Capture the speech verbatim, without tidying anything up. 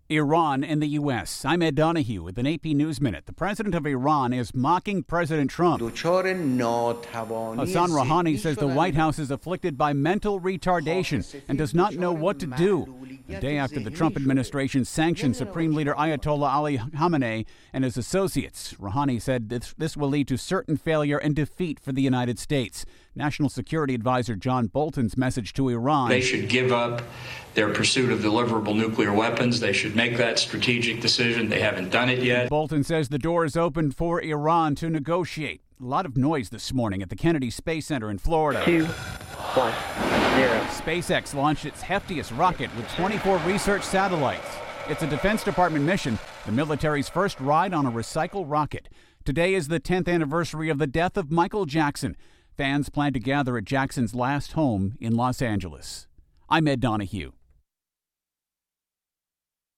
Iran and the U S. I'm Ed Donahue with an A P News Minute. The president of Iran is mocking President Trump. Hassan Rouhani says the White House is afflicted by mental retardation and does not know what to do. A day after the Trump administration sanctioned Supreme Leader Ayatollah Ali Khamenei and his associates, Rouhani said this, this will lead to certain failure and defeat for the United States. National Security Advisor John Bolton's message to Iran: they should give up their pursuit of deliverable nuclear weapons. They should make that strategic decision. They haven't done it yet. Bolton says the door is open for Iran to negotiate. A lot of noise this morning at the Kennedy Space Center in Florida. Two, one, zero. SpaceX launched its heftiest rocket with twenty-four research satellites. It's a Defense Department mission, the military's first ride on a recycle rocket. Today is the tenth anniversary of the death of Michael Jackson. Fans plan to gather at Jackson's last home in Los Angeles. I'm Ed Donahue.